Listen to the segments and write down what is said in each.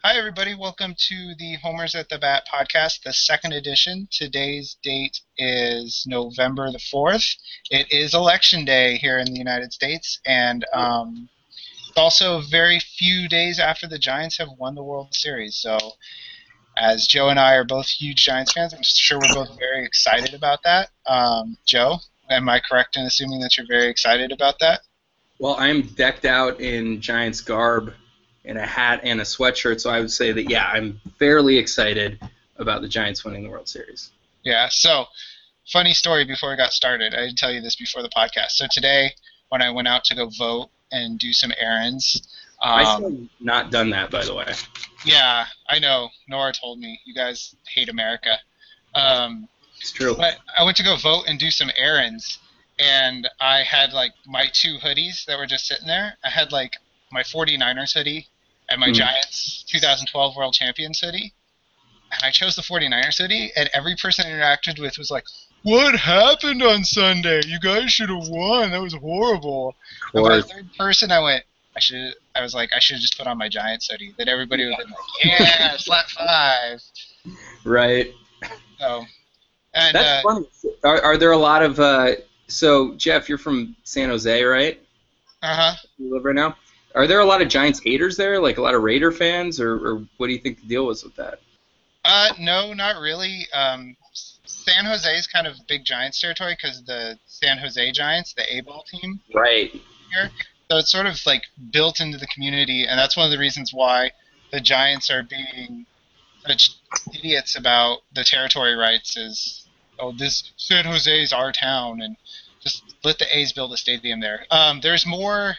Hi, everybody. Welcome to the Homers at the Bat podcast, the second edition. Today's date is November the 4th. It is election day here in the United States, and it's also very few days after the Giants have won the World Series. So, as Joe and I are both huge Giants fans, I'm sure we're both very excited about that. Joe, am I correct in assuming that you're very excited about that? Well, I'm decked out in Giants garb and a hat and a sweatshirt, so I would say that, yeah, I'm fairly excited about the Giants winning the World Series. Yeah, so funny story before we got started. I didn't tell you this before the podcast. So today, when I went out to go vote and do some errands, I still have not done that, by the way. yeah, I know. Nora told me you guys hate America. It's true. But I went to go vote and do some errands, and I had like my two hoodies that were just sitting there. I had like my 49ers hoodie and my Giants 2012 World Champions hoodie. And I chose the 49ers hoodie, and every person I interacted with was like, "What happened on Sunday? You guys should have won. That was horrible." And by the third person, I was like, I should have just put on my Giants hoodie. That everybody would have been like, "Yeah, slap five." Right. So, and That's funny. Are there a lot of so, Jeff, you're from San Jose, right? uh-huh. You live right now? Are there a lot of Giants haters there, like a lot of Raider fans, or what do you think the deal was with that? No, not really. San Jose is kind of big Giants territory because the San Jose Giants, the A-ball team Right. here, so it's sort of like built into the community, and that's one of the reasons why the Giants are being such idiots about the territory rights. Is this San Jose is our town, and just let the A's build a stadium there. There's more.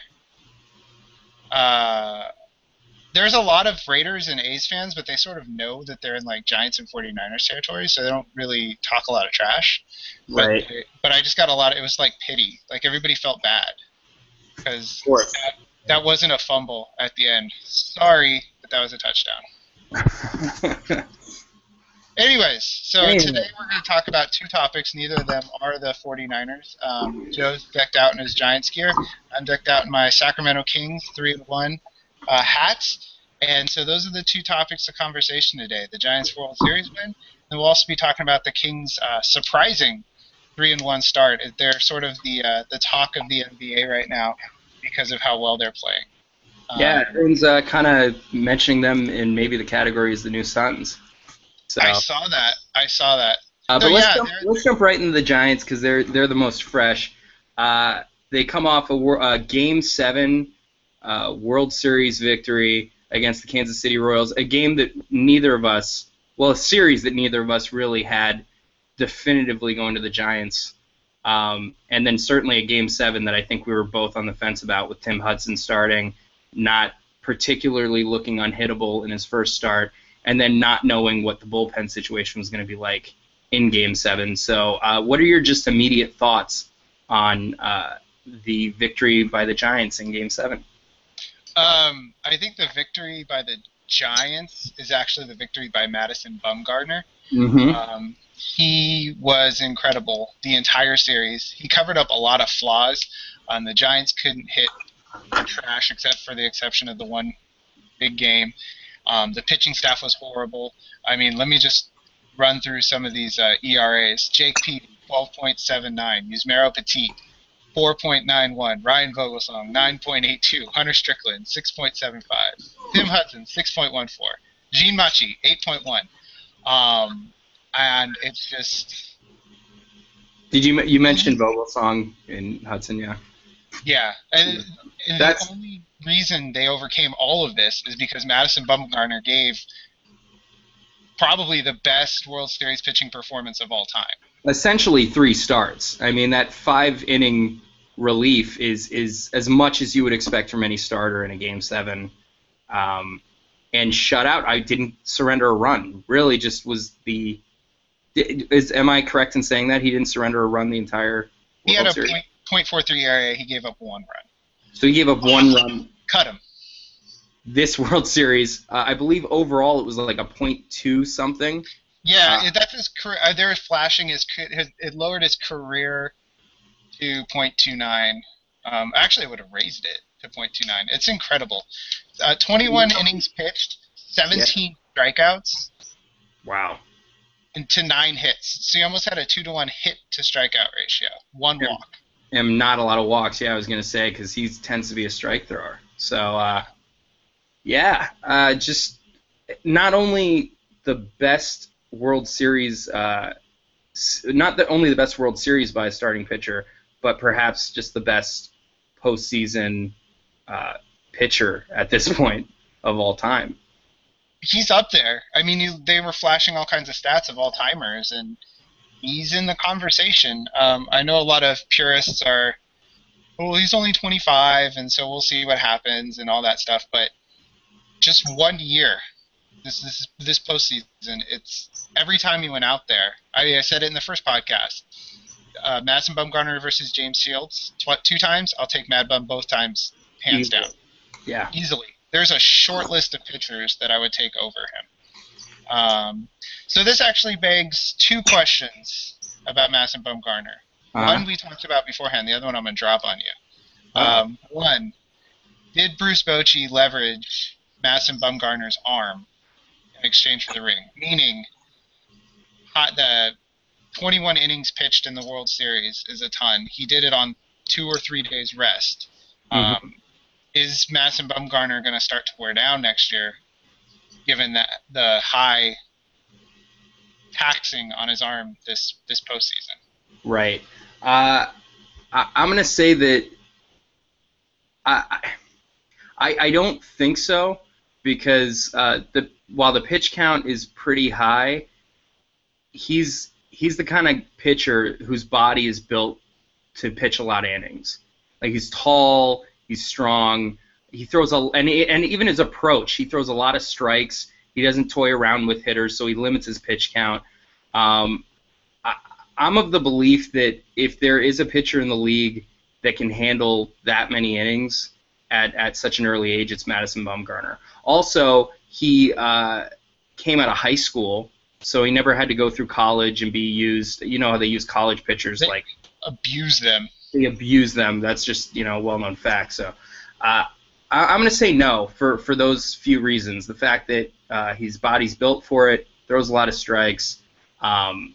There's a lot of Raiders and A's fans, but they sort of know that they're in like Giants and 49ers territory, so they don't really talk a lot of trash. Right. But I just got a lot of, it was like pity. Like everybody felt bad because that wasn't a fumble at the end. Sorry, but that was a touchdown. Anyways, so today we're going to talk about two topics. Neither of them are the 49ers. Joe's decked out in his Giants gear. I'm decked out in my Sacramento Kings 3-1 hats. And so those are the two topics of conversation today. The Giants World Series win, and we'll also be talking about the Kings' surprising 3-1 start. They're sort of the talk of the NBA right now because of how well they're playing. Yeah, everyone's kind of mentioning them in maybe the category as the new Suns. So. I saw that. But let's jump right into the Giants because they're the most fresh. They come off a Game 7 World Series victory against the Kansas City Royals, a game that a series that neither of us really had definitively going to the Giants. And then certainly a Game 7 that I think we were both on the fence about with Tim Hudson starting, not particularly looking unhittable in his first start, and then not knowing what the bullpen situation was going to be like in Game 7. So what are your just immediate thoughts on the victory by the Giants in Game 7? I think the victory by the Giants is actually the victory by Madison Bumgarner. Mm-hmm. He was incredible the entire series. He covered up a lot of flaws. The Giants couldn't hit the trash except for the exception of the one big game. The pitching staff was horrible. I mean, let me just run through some of these ERAs. Jake Peavy, 12.79. Yusmeiro Petit, 4.91. Ryan Vogelsong, 9.82. Hunter Strickland, 6.75. Tim Hudson, 6.14. Gene Machi, 8.1. And it's just... You mentioned Vogelsong in Hudson, yeah. Yeah, and the only reason they overcame all of this is because Madison Bumgarner gave probably the best World Series pitching performance of all time. Essentially 3 starts. I mean, that 5-inning relief is as much as you would expect from any starter in a Game 7. And shutout, I didn't surrender a run. Really just was the... am I correct in saying that? He didn't surrender a run the entire World Series? He had a .43 ERA. He gave up 1 run. So he gave up 1 run. Cut him. This World Series, I believe overall it was like a .2 something. Yeah, that's his career. They were flashing it lowered his career to .29. Actually, I would have raised it to .29. It's incredible. 21 innings pitched, 17 strikeouts. Wow. And to 9 hits. So he almost had a 2-to-1 hit to strikeout ratio. One walk. And not a lot of walks, I was going to say, because he tends to be a strike thrower. So, just not only the best World Series, only the best World Series by a starting pitcher, but perhaps just the best postseason pitcher at this point of all time. He's up there. I mean, they were flashing all kinds of stats of all-timers, and he's in the conversation. I know a lot of purists are, well, he's only 25, and so we'll see what happens and all that stuff. But just 1 year, this postseason, it's every time he went out there. I said it in the first podcast. Madison Bumgarner versus James Shields, 2 times. I'll take Mad Bum both times, hands down. Yeah, easily. There's a short list of pitchers that I would take over him. So this actually begs 2 questions about Madison Bumgarner. One we talked about beforehand. The other one I'm going to drop on you. One, did Bruce Bochy leverage Madison Bumgarner's arm in exchange for the ring? Meaning, the 21 innings pitched in the World Series is a ton. He did it on 2 or 3 days rest. Is Madison Bumgarner going to start to wear down next year, given that the high taxing on his arm this postseason? Right. I'm going to say that I don't think so, because while the pitch count is pretty high, he's the kind of pitcher whose body is built to pitch a lot of innings. Like, he's tall. He's strong. He throws and even his approach, he throws a lot of strikes. He doesn't toy around with hitters, so he limits his pitch count. I'm of the belief that if there is a pitcher in the league that can handle that many innings at such an early age, it's Madison Bumgarner. Also, he came out of high school, so he never had to go through college and be used. You know how they use college pitchers, they abuse them. They abuse them. That's just, a well-known fact. So I'm going to say no for those few reasons. The fact that his body's built for it, throws a lot of strikes, and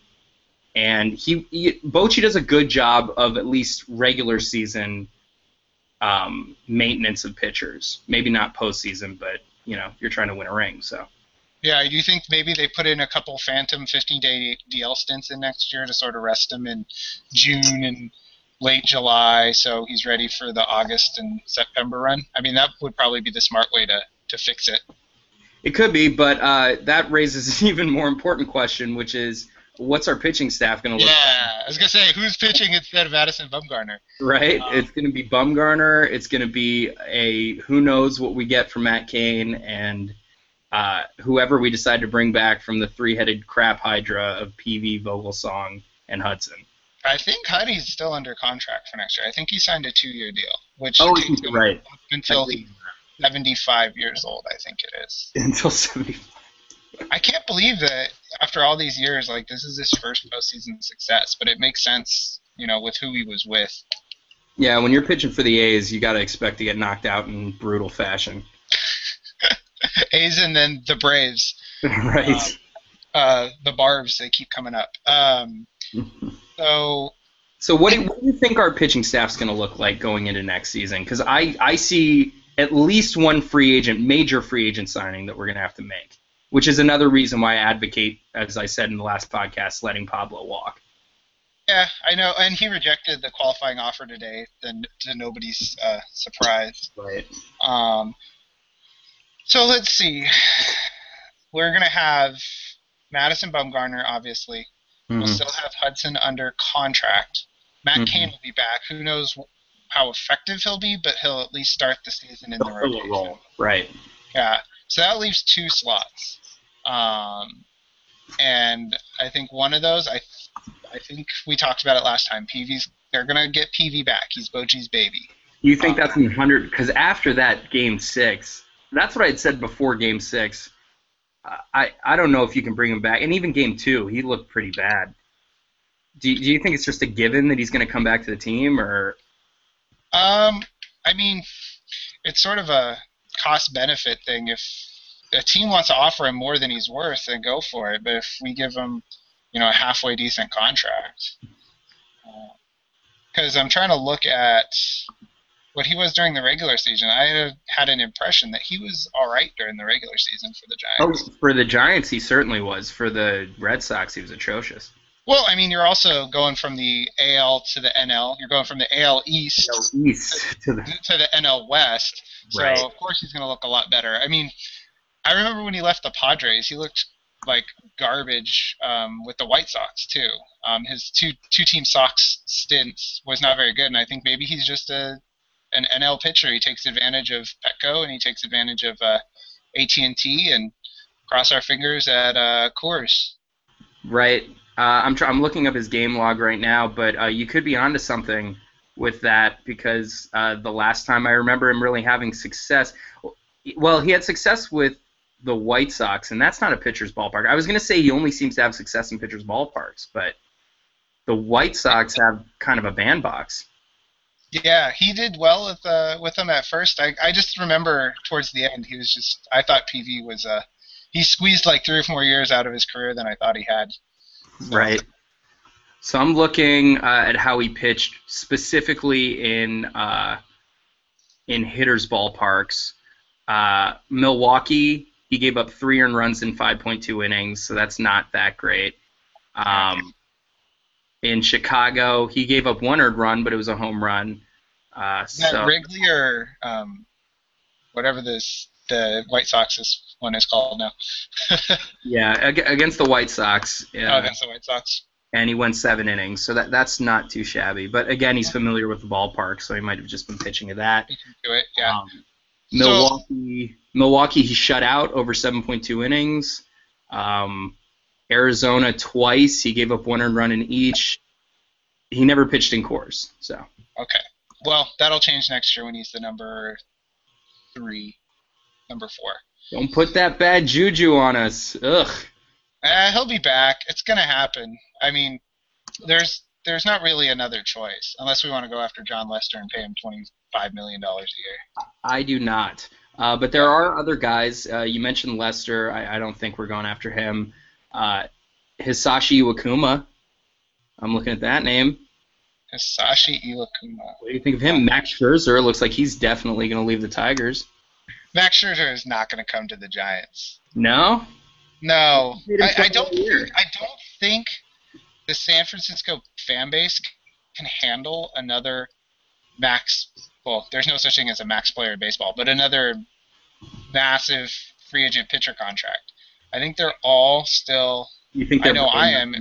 Bochy does a good job of at least regular season maintenance of pitchers. Maybe not postseason, but you're trying to win a ring. So. Yeah, do you think maybe they put in a couple phantom 15-day DL stints in next year to sort of rest him in June and late July, so he's ready for the August and September run? I mean, that would probably be the smart way to fix it. It could be, but that raises an even more important question, which is, what's our pitching staff going to look like? Yeah, I was going to say, who's pitching instead of Madison Bumgarner? Right, it's going to be Bumgarner, it's going to be who knows what we get from Matt Cain, and whoever we decide to bring back from the 3-headed crap hydra of PV, Vogelsong, and Hudson. I think Huddy's still under contract for next year. I think he signed a 2-year deal, which takes him right until he's 75 years old, I think it is. Until 75. I can't believe that after all these years, this is his first postseason success, but it makes sense, with who he was with. Yeah, when you're pitching for the A's, you got to expect to get knocked out in brutal fashion. A's and then the Braves. Right. The Barbs, they keep coming up. So what do you think our pitching staff's going to look like going into next season? Because I see at least one major free agent signing that we're going to have to make, which is another reason why I advocate, as I said in the last podcast, letting Pablo walk. Yeah, I know, and he rejected the qualifying offer today, to nobody's surprise. Right. So let's see. We're going to have Madison Bumgarner, obviously. We'll still have Hudson under contract. Matt Cain will be back. Who knows how effective he'll be, but he'll at least start the season in the rotation. Right. Yeah. So that leaves 2 slots. And I think one of those, I think we talked about it last time. They're going to get PV back. He's Bochy's baby. You think that's 100? Because after that Game 6, that's what I had said before Game 6. I don't know if you can bring him back. And even Game 2, he looked pretty bad. Do you think it's just a given that he's going to come back to the team, or? I mean, it's sort of a cost-benefit thing. If a team wants to offer him more than he's worth, then go for it. But if we give him, a halfway decent contract, because I'm trying to look at what he was during the regular season. I had an impression that he was all right during the regular season for the Giants. Oh, for the Giants, he certainly was. For the Red Sox, he was atrocious. Well, I mean, you're also going from the AL to the NL. You're going from the AL East, to the NL West. So, right. Of course, he's going to look a lot better. I mean, I remember when he left the Padres, he looked like garbage with the White Sox, too. His two-team Sox stints was not very good, and I think maybe he's just an NL pitcher. He takes advantage of Petco, and he takes advantage of AT&T, and cross our fingers at Coors. Right. I'm looking up his game log right now, but you could be onto something with that because the last time I remember him really having success, well, he had success with the White Sox, and that's not a pitcher's ballpark. I was going to say he only seems to have success in pitcher's ballparks, but the White Sox have kind of a bandbox. Yeah, he did well with them at first. I just remember towards the end, I thought PV was he squeezed like 3 or 4 years out of his career than I thought he had. Right. So I'm looking at how he pitched specifically in hitters' ballparks. Milwaukee, he gave up 3 earned runs in 5.2 innings, so that's not that great. In Chicago, he gave up 1 earned run, but it was a home run. Is that Wrigley or whatever the White Sox one is called now? Yeah, against the White Sox. Yeah. Against the White Sox. And he went 7 innings, so that's not too shabby. But again, he's familiar with the ballpark, so he might have just been pitching to that. He can do it, yeah. Milwaukee, he shut out over 7.2 innings. Arizona twice, he gave up 1 earned run in each. He never pitched in Coors, so. Okay. Well, that'll change next year when he's the number 4. Don't put that bad juju on us. Ugh. He'll be back. It's going to happen. I mean, there's not really another choice unless we want to go after John Lester and pay him $25 million a year. I do not. But there are other guys. You mentioned Lester. I don't think we're going after him. Hisashi Iwakuma. I'm looking at that name. Hisashi Iwakuma. What do you think of him? Max Scherzer looks like he's definitely going to leave the Tigers. Max Scherzer is not going to come to the Giants. No? No. I don't think the San Francisco fan base can handle another max. Well, there's no such thing as a max player in baseball, but another massive free agent pitcher contract. I think they're all still. You think I know I am.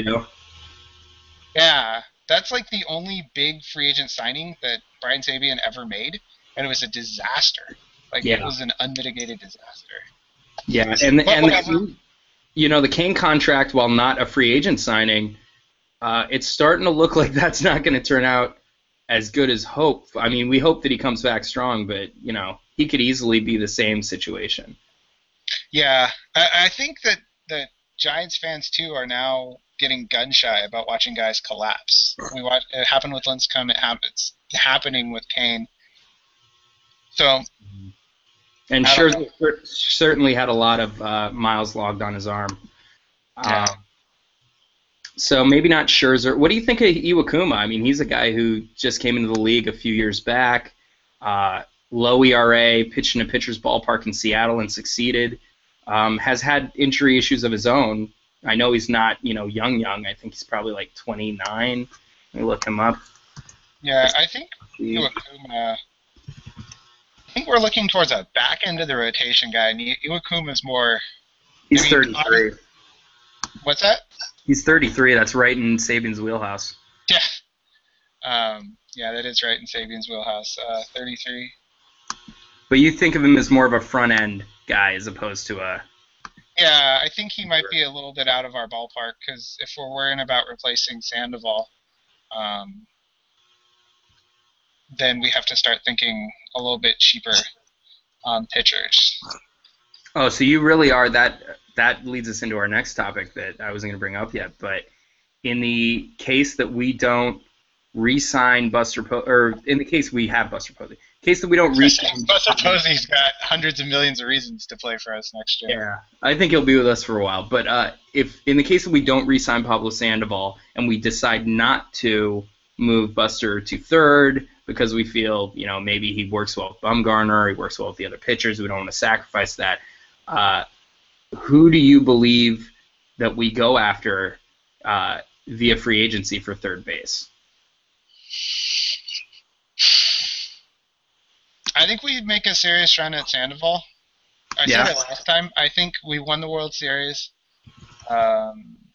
Yeah, that's like the only big free agent signing that Brian Sabean ever made, and it was a disaster. It was an unmitigated disaster. Yeah, and the Kane contract, while not a free agent signing, it's starting to look like that's not going to turn out as good as hope. I mean, we hope that he comes back strong, but he could easily be the same situation. Yeah, I think that Giants fans too are now getting gun shy about watching guys collapse. It happened with Lincecum. It's happening with Kane. So. And Scherzer certainly had a lot of miles logged on his arm. Yeah. So maybe not Scherzer. What do you think of Iwakuma? I mean, he's a guy who just came into the league a few years back. Low ERA, pitched in a pitcher's ballpark in Seattle and succeeded. Has had injury issues of his own. I know he's not, young. I think he's probably like 29. Let me look him up. Yeah, I think Iwakuma. I think we're looking towards a back end of the rotation guy, and Iwakuma's more. He's 33. What's that? He's 33. That's right in Sabian's wheelhouse. Yeah. Yeah, that is right in Sabian's wheelhouse. 33. But you think of him as more of a front end guy as opposed to a. Yeah, I think he might be a little bit out of our ballpark because if we're worrying about replacing Sandoval, then we have to start thinking a little bit cheaper on pitchers. Oh, so you really are that leads us into our next topic that I wasn't going to bring up yet. But in the case that we don't re-sign Buster Posey, or in the case we have Buster Posey, in the case that we don't re-sign Buster Posey's got hundreds of millions of reasons to play for us next year. Yeah, I think he'll be with us for a while. But if in the case that we don't re-sign Pablo Sandoval and we decide not to move Buster to third because we feel, maybe he works well with Bumgarner, he works well with the other pitchers, we don't want to sacrifice that, who do you believe that we go after via free agency for third base? I think we make a serious run at Sandoval. I said it last time. I think we won the World Series. I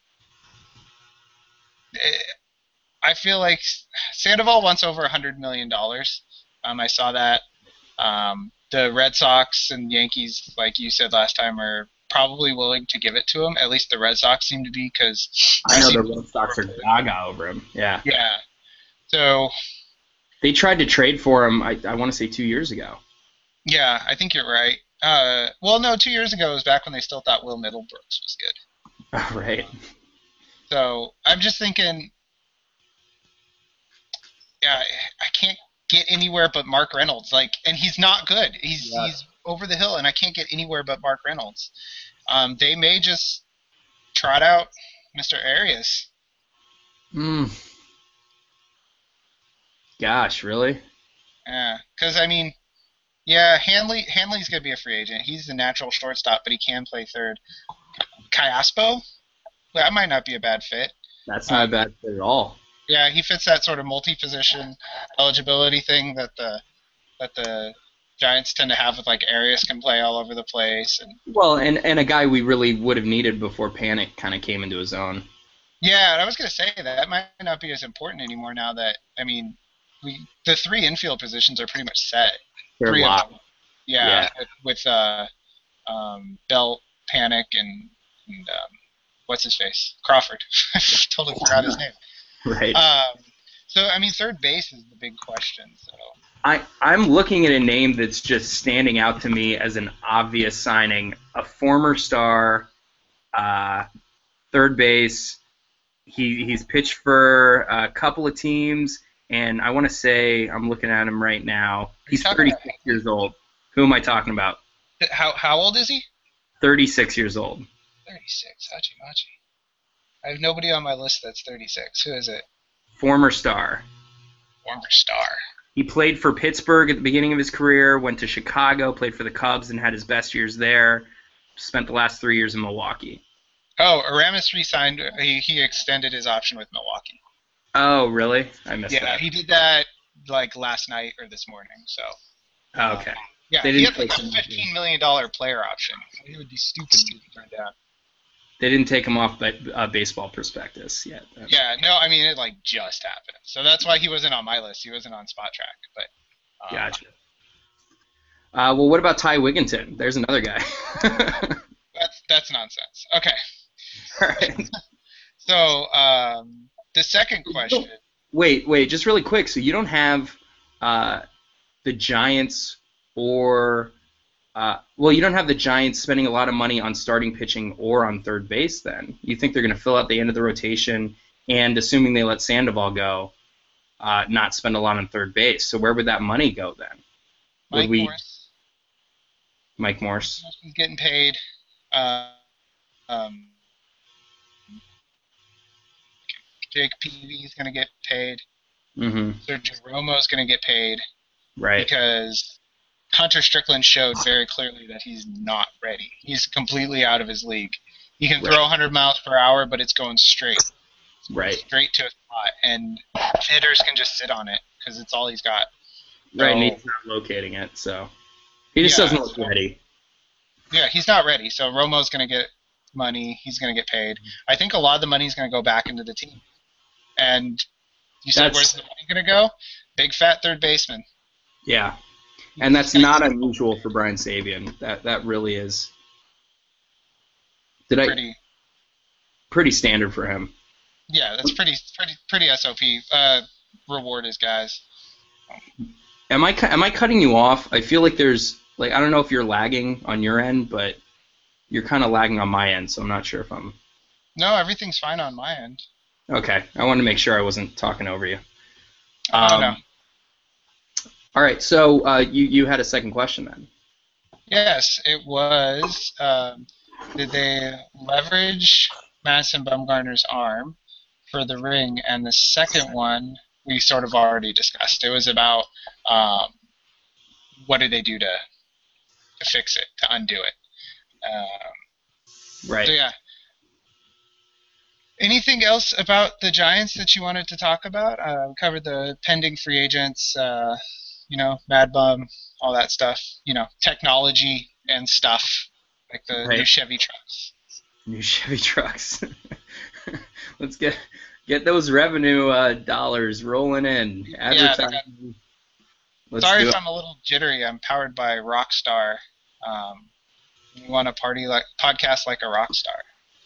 feel like Sandoval wants over $100 million. I saw that. The Red Sox and Yankees, like you said last time, are probably willing to give it to him. At least the Red Sox seem to be, because I know the Red Sox are gaga over him. Yeah. Yeah. So they tried to trade for him, I want to say 2 years ago. Yeah, I think you're right. Well, no, 2 years ago was back when they still thought Will Middlebrooks was good. Right. So I'm just thinking, yeah, I can't get anywhere but Mark Reynolds. And he's not good. He's over the hill, and I can't get anywhere but Mark Reynolds. They may just trot out Mr. Arias. Gosh, really? Yeah, because Hanley's gonna be a free agent. He's the natural shortstop, but he can play third. Callaspo, that might not be a bad fit. That's not a bad fit at all. Yeah, he fits that sort of multi-position eligibility thing that the Giants tend to have with Arias can play all over the place. And a guy we really would have needed before Panic kind of came into his own. Yeah, and I was gonna say that might not be as important anymore now that the three infield positions are pretty much set. They're locked. Yeah, with Belt, Panic, and what's his face? Crawford. Totally forgot his name. Right. So third base is the big question. So I'm looking at a name that's just standing out to me as an obvious signing. A former star, third base. He's pitched for a couple of teams. And I want to say, I'm looking at him right now. He's 36 years old. Who am I talking about? How old is he? 36 years old. 36, Hachi-Machi. I have nobody on my list that's 36. Who is it? Former star. Former star. He played for Pittsburgh at the beginning of his career, went to Chicago, played for the Cubs, and had his best years there. Spent the last 3 years in Milwaukee. Oh, Aramis re-signed. He extended his option with Milwaukee. Oh, really? I missed that. Yeah, he did that last night or this morning. So. Okay. Yeah, he had a $15 million player option. He would be stupid to turn down. They didn't take him off Baseball Prospectus yet. Yeah, no, it just happened. So that's why he wasn't on my list. He wasn't on Spot Track. But gotcha. Well, what about Ty Wigginton? There's another guy. that's nonsense. Okay. All right. So the second question. Wait, just really quick. So you don't have the Giants or you don't have the Giants spending a lot of money on starting pitching or on third base then. You think they're going to fill out the end of the rotation and, assuming they let Sandoval go, not spend a lot on third base. So where would that money go then? Morse. Mike Morse. He's getting paid. Jake Peavy is going to get paid. Mm-hmm. Sergio Romo is going to get paid. Right. Because Hunter Strickland showed very clearly that he's not ready. He's completely out of his league. He can throw 100 miles per hour, but it's going straight. Straight to a spot. And hitters can just sit on it because it's all he's got. Right, and he's not locating it, so he just doesn't look ready. Yeah, he's not ready. So Romo's going to get money. He's going to get paid. I think a lot of the money is going to go back into the team. And you said, where's the money going to go? Big fat third baseman. Yeah, and that's not unusual for Brian Sabean. That really is. Pretty standard for him. Yeah, that's pretty SOP. Reward his guys. Am I cutting you off? I feel like there's I don't know if you're lagging on your end, but you're kind of lagging on my end, so I'm not sure if I'm. No, everything's fine on my end. Okay, I wanted to make sure I wasn't talking over you. I don't know. All right, so you had a second question then. Yes, it was. Did they leverage Madison Bumgarner's arm for the ring? And the second one we sort of already discussed. It was about what did they do to fix it, to undo it. Right. So yeah. Anything else about the Giants that you wanted to talk about? We covered the pending free agents, Mad Bum, all that stuff. Technology and stuff, like the new Chevy trucks. New Chevy trucks. Let's get those revenue dollars rolling in. Advertising. Sorry if I'm a little jittery. I'm powered by Rockstar. We want to podcast like a rock star.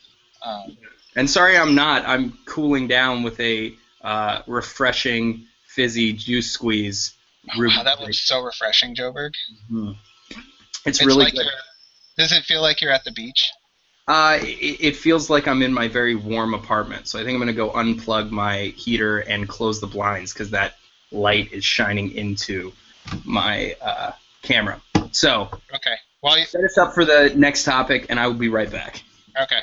And sorry I'm not. I'm cooling down with a refreshing, fizzy juice squeeze. Wow, that looks so refreshing, Joburg. Mm-hmm. It's really like good. Does it feel like you're at the beach? It feels like I'm in my very warm apartment. So I think I'm going to go unplug my heater and close the blinds because that light is shining into my camera. So okay. Set us up for the next topic, and I will be right back. Okay.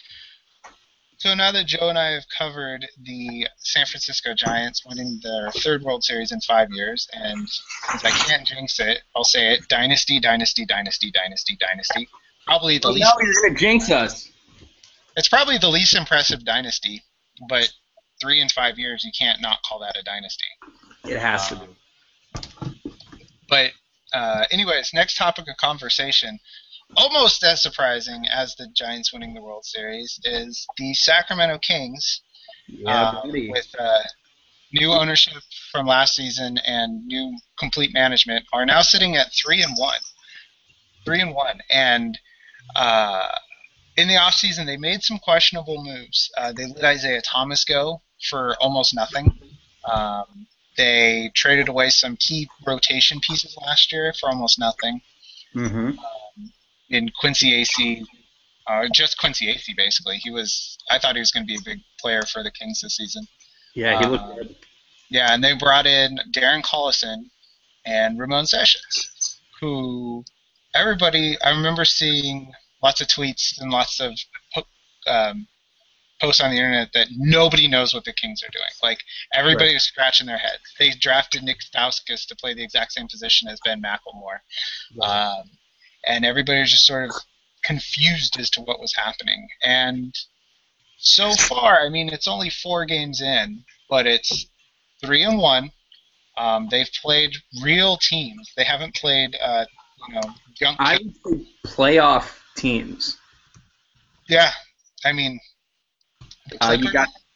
So now that Joe and I have covered the San Francisco Giants winning their third World Series in 5 years, and since I can't jinx it, I'll say it: dynasty, dynasty, dynasty, dynasty, dynasty. Probably the least. Now you're gonna jinx us. It's probably the least impressive dynasty, but 3 in 5 years, you can't not call that a dynasty. It has to be. But anyways, next topic of conversation. Almost as surprising as the Giants winning the World Series is the Sacramento Kings, with new ownership from last season and new complete management, are now sitting at 3-1. 3-1, and in the offseason they made some questionable moves. They let Isaiah Thomas go for almost nothing. They traded away some key rotation pieces last year for almost nothing. Mm-hmm. In Quincy Acee, just Quincy Acee, basically. I thought he was going to be a big player for the Kings this season. Yeah, he looked good. Yeah, and they brought in Darren Collison and Ramon Sessions, who I remember seeing lots of tweets and lots of posts on the internet that nobody knows what the Kings are doing. Like, everybody was scratching their heads. They drafted Nick Stauskas to play the exact same position as Ben McLemore. Right. And everybody was just sort of confused as to what was happening. And so far, I mean, it's only 4 games in, but it's 3-1. They've played real teams. They haven't played, junk. I would say playoff teams. Yeah, I mean, the Clippers,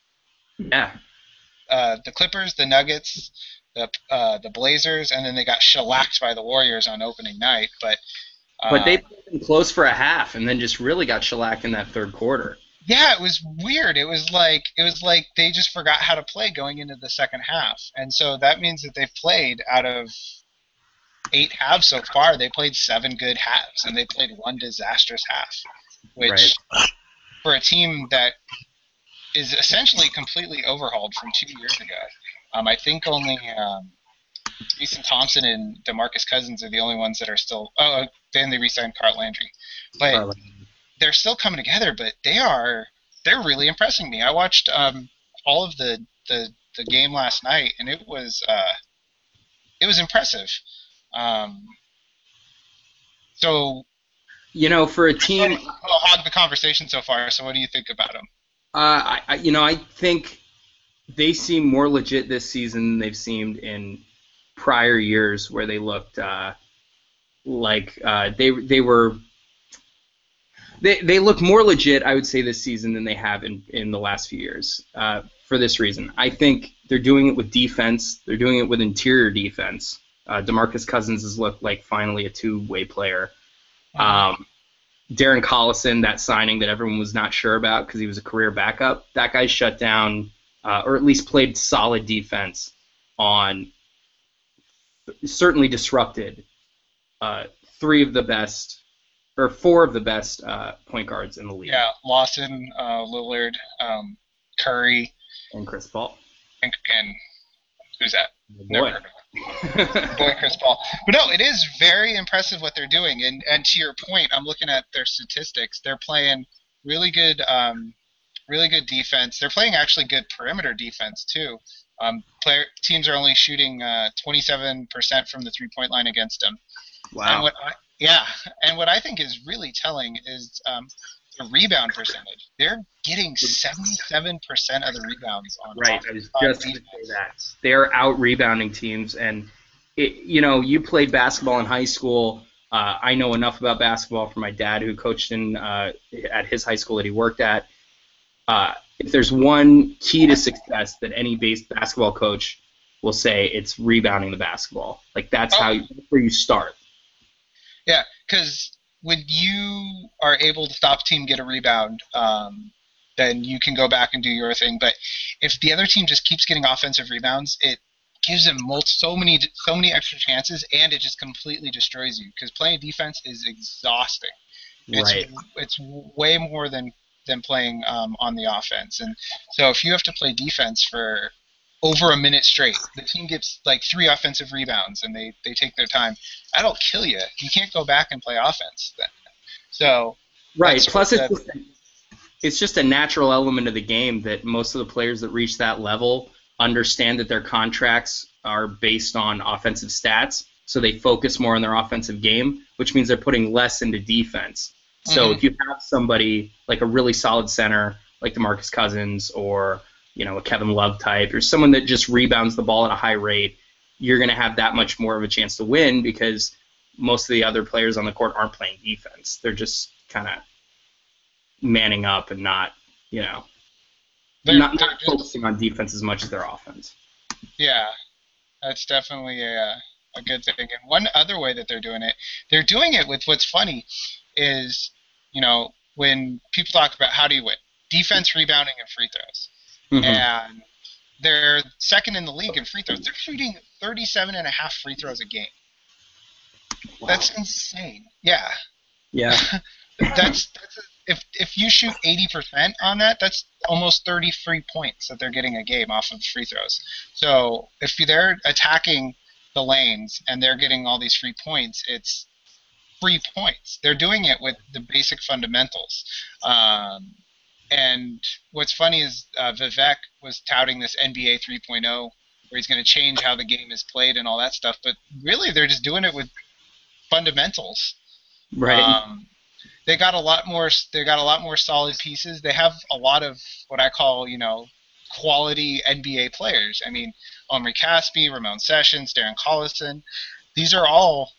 the Clippers, the Nuggets, the Blazers, and then they got shellacked by the Warriors on opening night. But they played them close for a half, and then just really got shellacked in that third quarter. Yeah, it was weird. It was like they just forgot how to play going into the second half, and so that means that they've played out of 8 halves so far. They played 7 good halves, and they played 1 disastrous half, which for a team that is essentially completely overhauled from 2 years ago. I think only Jason Thompson and DeMarcus Cousins are the only ones that are still. Oh, then they re-signed Carl Landry, but they're still coming together. But they're really impressing me. I watched all of the game last night, and it was impressive. So, for a team, I'll hog the conversation so far. So, what do you think about them? I think they seem more legit this season than they've seemed in prior years, where they looked like they were. They look more legit, I would say, this season than they have in the last few years. For this reason, I think they're doing it with defense. They're doing it with interior defense. DeMarcus Cousins has looked like finally a 2-way player. Darren Collison, that signing that everyone was not sure about because he was a career backup, that guy shut down or at least played solid defense on, certainly disrupted 4 of the best point guards in the league. Yeah, Lawson, Lillard, Curry, and Chris Paul. And Who's that? Never Boy. heard of him. Boy, Chris Paul. But no, it is very impressive what they're doing. And to your point, I'm looking at their statistics. They're playing really good, really good defense. They're playing actually good perimeter defense too. Teams are only shooting 27% from the 3-point line against them. Wow. And what I think is really telling is the rebound percentage. They're getting 77% of the rebounds on Right. I was just going to say that. They're out rebounding teams, and you played basketball in high school. I know enough about basketball from my dad, who coached at his high school that he worked at. If there's one key to success that any basketball coach will say, it's rebounding the basketball. Like that's where you start. Yeah, because when you are able to stop a team get a rebound, then you can go back and do your thing. But if the other team just keeps getting offensive rebounds, it gives them so many extra chances, and it just completely destroys you. Because playing defense is exhausting. It's way more than playing on the offense. And so if you have to play defense for over a minute straight, the team gets like 3 offensive rebounds and they take their time, that'll kill you. You can't go back and play offense then. So right. Plus it's just a natural element of the game that most of the players that reach that level understand that their contracts are based on offensive stats, so they focus more on their offensive game, which means they're putting less into defense. So if you have somebody like a really solid center like DeMarcus Cousins or a Kevin Love type, or someone that just rebounds the ball at a high rate, you're going to have that much more of a chance to win because most of the other players on the court aren't playing defense. They're just kind of manning up and not focusing on defense as much as their offense. Yeah, that's definitely a good thing. And one other way that they're doing it with what's funny is, when people talk about how do you win, defense, rebounding, and free throws. And they're second in the league in free throws. They're shooting 37.5 free throws a game. Wow. That's insane. Yeah. Yeah. If you shoot 80% on that, that's almost 33 points that they're getting a game off of free throws. So if they're attacking the lanes and they're getting all these free points, it's free points. They're doing it with the basic fundamentals. And what's funny is Vivek was touting this NBA 3.0 where he's going to change how the game is played and all that stuff. But really, they're just doing it with fundamentals. Right. They got a lot more solid pieces. They have a lot of what I call, quality NBA players. I mean, Omri Caspi, Ramon Sessions, Darren Collison. These are all,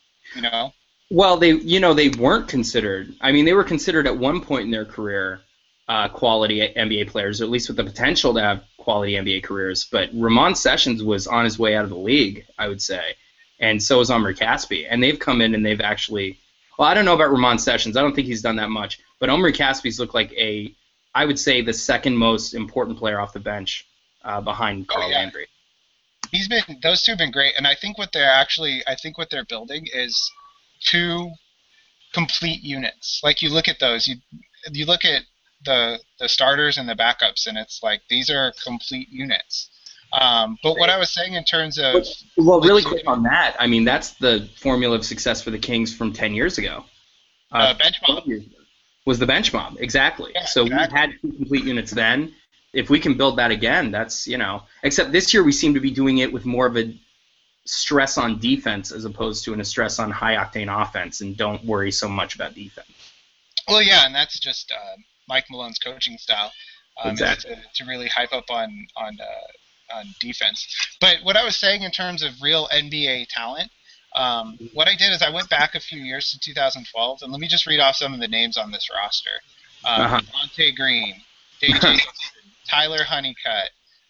Well, they weren't considered. I mean, they were considered at one point in their career quality NBA players, or at least with the potential to have quality NBA careers. But Ramon Sessions was on his way out of the league, I would say, and so is Omri Caspi. And they've come in and they've actually. Well, I don't know about Ramon Sessions. I don't think he's done that much. But Omri Caspi's looked like I would say, the second most important player off the bench behind Carl Landry. Those two have been great, and I think what they're building is 2 complete units. Like you look at those, you look at the starters and the backups, and it's like these are complete units. But what I was saying in terms of really quick on that, I mean that's the formula of success for the Kings from 10 years ago. Bench mob was the bench mob, exactly. Yeah, so exactly. We had 2 complete units then. If we can build that again, that's Except this year we seem to be doing it with more of a stress on defense as opposed to a stress on high octane offense, and don't worry so much about defense. Well, yeah, and that's just Mike Malone's coaching style. Exactly. To really hype up on defense. But what I was saying in terms of real NBA talent, what I did is I went back a few years to 2012, and let me just read off some of the names on this roster. Devontae Green, DJ Tyler Honeycutt,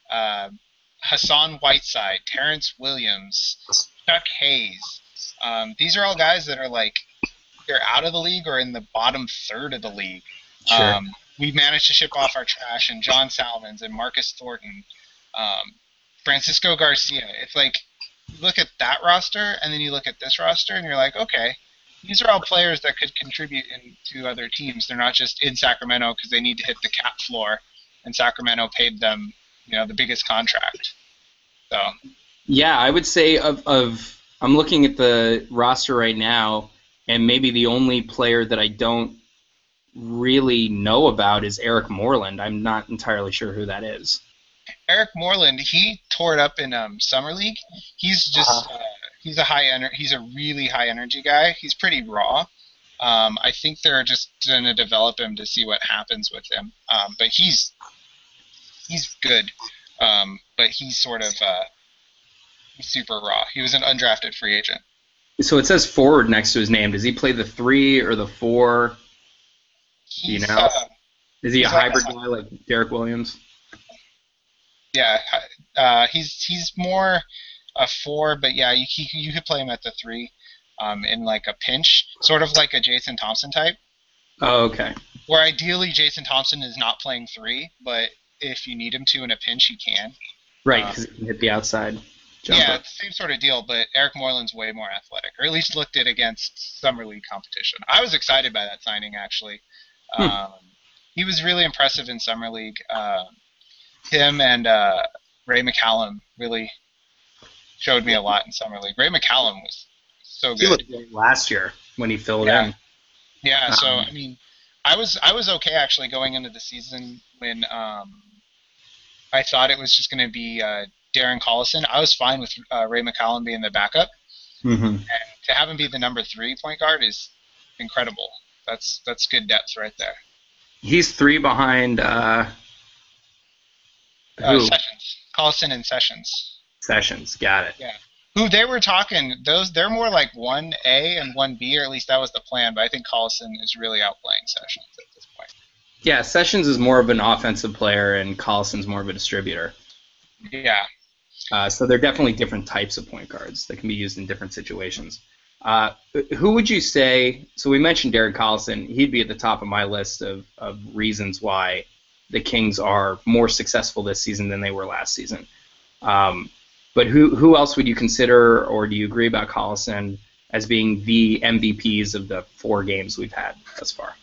Hassan Whiteside, Terrence Williams, Chuck Hayes. These are all guys that are they're out of the league or in the bottom third of the league. Sure. We managed to ship off our trash, and John Salmons and Marcus Thornton, Francisco Garcia. It's like you look at that roster and then you look at this roster and you're like, okay, these are all players that could contribute to other teams. They're not just in Sacramento because they need to hit the cap floor, and Sacramento paid them, the biggest contract. So yeah, I would say I'm looking at the roster right now, and maybe the only player that I don't really know about is Eric Moreland. I'm not entirely sure who that is. Eric Moreland, he tore it up in summer league. He's just he's he's a really high energy guy. He's pretty raw. I think they're just going to develop him to see what happens with him. But he's good. But he's sort of he's super raw. He was an undrafted free agent. So it says forward next to his name. Does he play the 3 or the 4? Do you know? Is he a hybrid guy like Derek Williams? Yeah, he's more a 4, but yeah, you could play him at the 3, in like a pinch, sort of like a Jason Thompson type. Oh, okay. Where ideally Jason Thompson is not playing 3, but if you need him to in a pinch, he can. Right, because he can hit the outside jumper. Yeah, it's the same sort of deal, but Eric Moreland's way more athletic, or at least looked it against summer league competition. I was excited by that signing, actually. He was really impressive in summer league. Him and Ray McCallum really showed me a lot in summer league. Ray McCallum was so good. He looked great last year when he filled in. Yeah, so I mean, I was okay actually going into the season when I thought it was just going to be Darren Collison. I was fine with Ray McCallum being the backup, and to have him be the number 3 point guard is incredible. That's good depth right there. He's 3 behind. Sessions, Collison and Sessions. Sessions, got it. Yeah. Who they were talking, they're more like 1A and 1B, or at least that was the plan, but I think Collison is really outplaying Sessions at this point. Yeah, Sessions is more of an offensive player and Collison's more of a distributor. Yeah. So they're definitely different types of point guards that can be used in different situations. Who would you say, so we mentioned Derek Collison, he'd be at the top of my list of reasons why the Kings are more successful this season than they were last season. But who else would you consider, or do you agree about Collison as being the MVPs of the 4 games we've had thus far?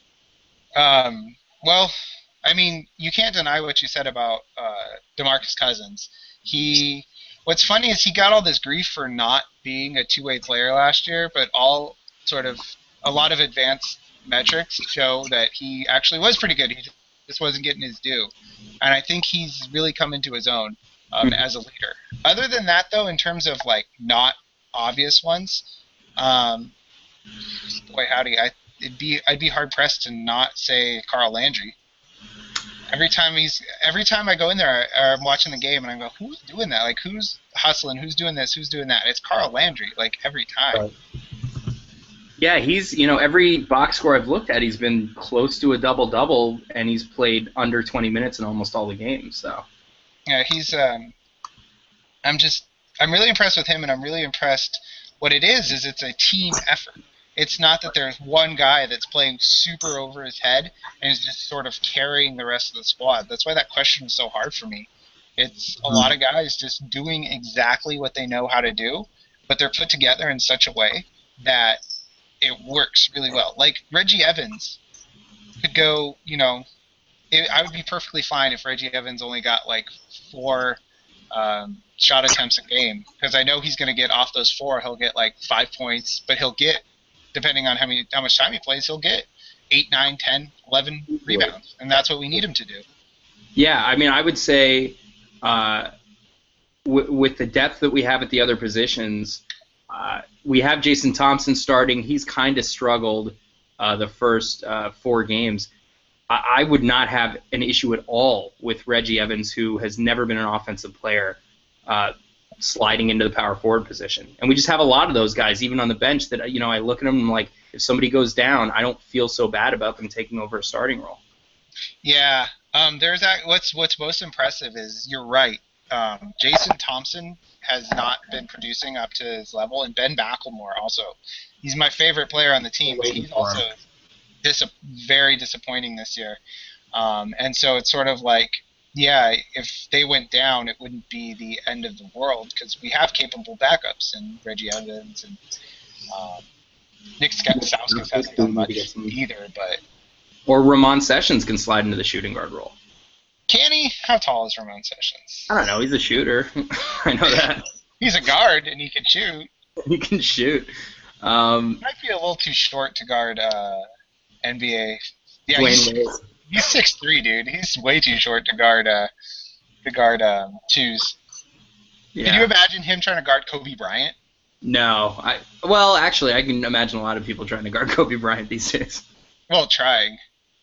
Well, I mean, you can't deny what you said about DeMarcus Cousins. What's funny is he got all this grief for not being a 2-way player last year, but a lot of advanced metrics show that he actually was pretty good. He just wasn't getting his due. And I think he's really come into his own as a leader. Other than that, though, in terms of like not obvious ones, boy howdy, I'd be hard pressed to not say Carl Landry. Every time I go in there, I'm watching the game and I go, who's doing that? Like, who's hustling? Who's doing this? Who's doing that? It's Carl Landry, like every time. Right. Yeah, he's, every box score I've looked at, he's been close to a double-double, and he's played under 20 minutes in almost all the games. So. Yeah, he's. I'm really impressed with him, and I'm really impressed. What it is it's a team effort. It's not that there's one guy that's playing super over his head and is just sort of carrying the rest of the squad. That's why that question was so hard for me. It's a lot of guys just doing exactly what they know how to do, but they're put together in such a way that it works really well. Like Reggie Evans could go, I would be perfectly fine if Reggie Evans only got like 4 shot attempts a game, because I know he's going to get off those 4, he'll get like 5 points, but he'll get, depending on how much time he plays, he'll get 8, 9, 10, 11 rebounds, and that's what we need him to do. Yeah, I mean, I would say with the depth that we have at the other positions, we have Jason Thompson starting. He's kind of struggled the first 4 games. I would not have an issue at all with Reggie Evans, who has never been an offensive player, sliding into the power forward position. And we just have a lot of those guys, even on the bench, that I look at them and I'm like, if somebody goes down, I don't feel so bad about them taking over a starting role. Yeah, there's that. What's most impressive is you're right. Jason Thompson has not been producing up to his level, and Ben McLemore also. He's my favorite player on the team, but he's also very disappointing this year. And so it's sort of like, yeah, if they went down, it wouldn't be the end of the world, because we have capable backups in Reggie Evans, and Nick Stauskas hasn't done much either. But or Ramon Sessions can slide into the shooting guard role. Can he? How tall is Ramon Sessions? I don't know. He's a shooter. I know that. He's a guard, and he can shoot. He can shoot. Might be a little too short to guard NBA. Yeah, he's 6'3", dude. He's way too short to guard twos. Yeah. Can you imagine him trying to guard Kobe Bryant? No. Well, actually, I can imagine a lot of people trying to guard Kobe Bryant these days. Well, trying.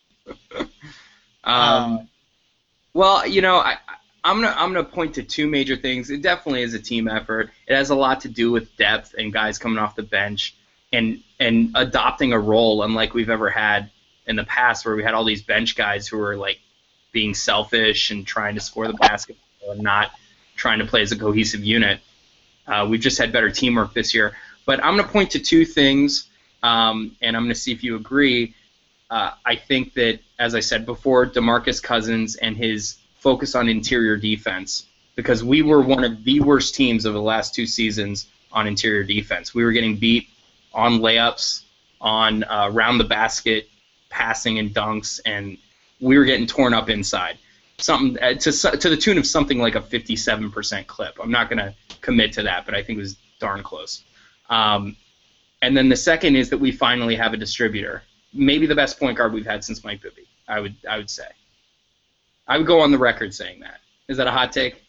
Well, I'm gonna point to two major things. It definitely is a team effort. It has a lot to do with depth and guys coming off the bench and adopting a role unlike we've ever had in the past, where we had all these bench guys who were like being selfish and trying to score the basketball and not trying to play as a cohesive unit. We've just had better teamwork this year. But I'm going to point to two things, and I'm going to see if you agree. I think that, as I said before, DeMarcus Cousins and his focus on interior defense, because we were one of the worst teams over the last 2 seasons on interior defense. We were getting beat on layups, on around the basket, passing and dunks, and we were getting torn up inside. Something to the tune of something like a 57% clip. I'm not going to commit to that, but I think it was darn close. And then the second is that we finally have a distributor. Maybe the best point guard we've had since Mike Bibby, I would say. I would go on the record saying that. Is that a hot take?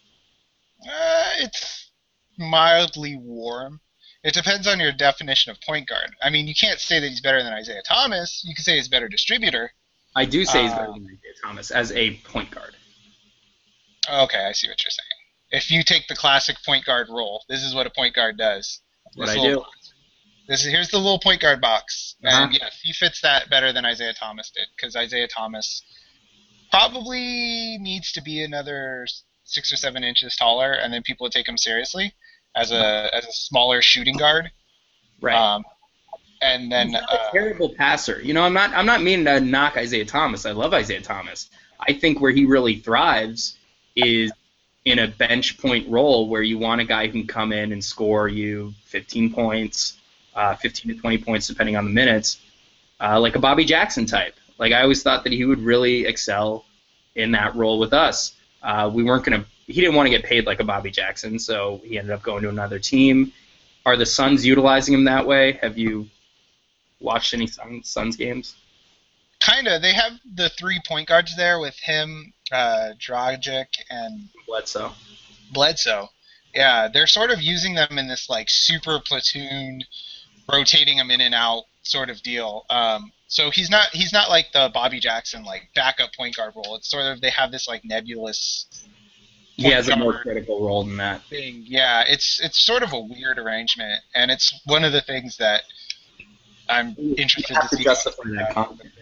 It's mildly warm. It depends on your definition of point guard. I mean, you can't say that he's better than Isaiah Thomas. You can say he's a better distributor. I do say he's better than Isaiah Thomas as a point guard. Okay, I see what you're saying. If you take the classic point guard role, this is what a point guard does. What I do. Here's the little point guard box. And yes, he fits that better than Isaiah Thomas did, because Isaiah Thomas probably needs to be another 6 or 7 inches taller, and then people would take him seriously as a smaller shooting guard. Right. And then he's not a terrible passer. I'm not meaning to knock Isaiah Thomas. I love Isaiah Thomas. I think where he really thrives is in a bench point role where you want a guy who can come in and score you 15 points, 15 to 20 points depending on the minutes, like a Bobby Jackson type. Like I always thought that he would really excel in that role with us. He didn't want to get paid like a Bobby Jackson, so he ended up going to another team. Are the Suns utilizing him that way? Have you watched any Suns games? Kinda. They have the 3 point guards there with him, Dragic, and Bledsoe. Yeah, they're sort of using them in this like super platoon, rotating them in and out sort of deal. So he's not like the Bobby Jackson like backup point guard role. It's sort of they have this like nebulous. He has a more critical role than that. Thing. Yeah, it's sort of a weird arrangement, and it's one of the things that I'm interested to see. Justify that confidence.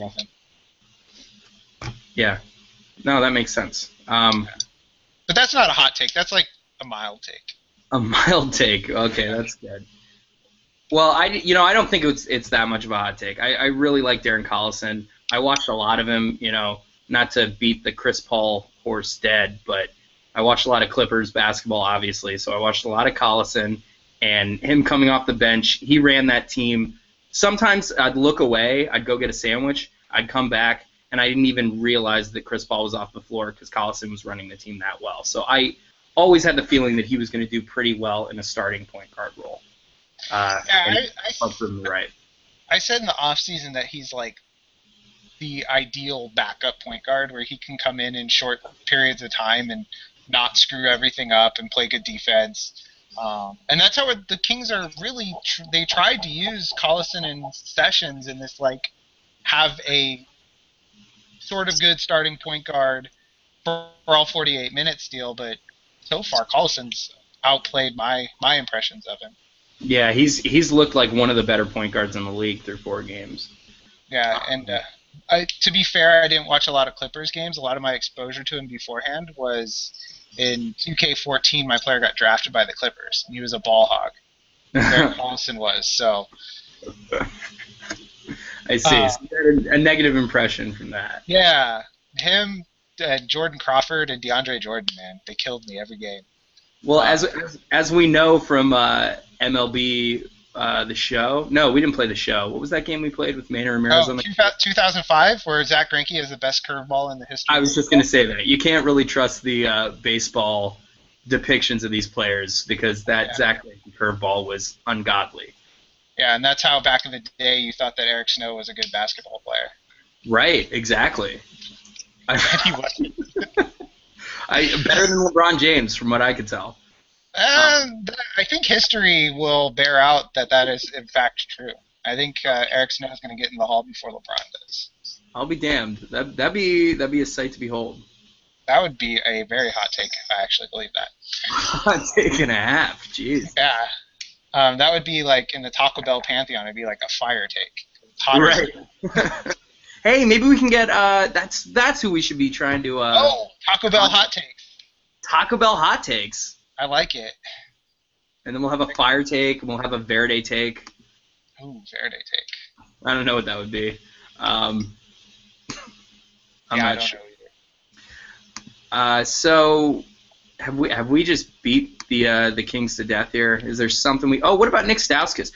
Yeah. No, that makes sense. But that's not a hot take. That's like a mild take. A mild take. Okay, that's good. Well, I don't think it's that much of a hot take. I really like Darren Collison. I watched a lot of him. Not to beat the Chris Paul horse dead, but I watched a lot of Clippers basketball, obviously. So I watched a lot of Collison, and him coming off the bench. He ran that team. Sometimes I'd look away. I'd go get a sandwich. I'd come back, and I didn't even realize that Chris Paul was off the floor because Collison was running the team that well. So I always had the feeling that he was going to do pretty well in a starting point guard role. I said in the offseason that he's like the ideal backup point guard where he can come in short periods of time and not screw everything up and play good defense. And that's how the Kings are really they tried to use Collison and Sessions in this like have a sort of good starting point guard for all 48 minutes deal, but so far Collison's outplayed my impressions of him. Yeah, he's looked like one of the better point guards in the league through 4 games. Yeah, and to be fair, I didn't watch a lot of Clippers games. A lot of my exposure to him beforehand was in 2K14. My player got drafted by the Clippers, and he was a ball hog. Darren Collison was, so. I see. So you had a negative impression from that. Yeah, him, Jordan Crawford, and DeAndre Jordan, man, they killed me every game. Well, as we know from MLB the show. No, we didn't play the show. What was that game we played with Maynard Ramirez on the 2005, where Zach Greinke has the best curveball in the history. I was just going to say that. You can't really trust the baseball depictions of these players because that Zach Greinke curveball was ungodly. Yeah, and that's how back in the day you thought that Eric Snow was a good basketball player. Right, exactly. He wasn't. Better than LeBron James, from what I could tell. I think history will bear out that is in fact true. I think Eric Snow is going to get in the Hall before LeBron does. I'll be damned. That'd be a sight to behold. That would be a very hot take if I actually believe that. Hot take and a half, jeez. Yeah, that would be like in the Taco Bell pantheon. It'd be like a fire take. Right. Hey, maybe we can get that's who we should be trying to. Taco Bell hot takes. Taco Bell hot takes. I like it. And then we'll have a fire take, and we'll have a Verde take. Ooh, Verde take. I don't know what that would be. I'm not sure. So have we just beat the Kings to death here? Is there something we? Oh, what about Nick Stauskas?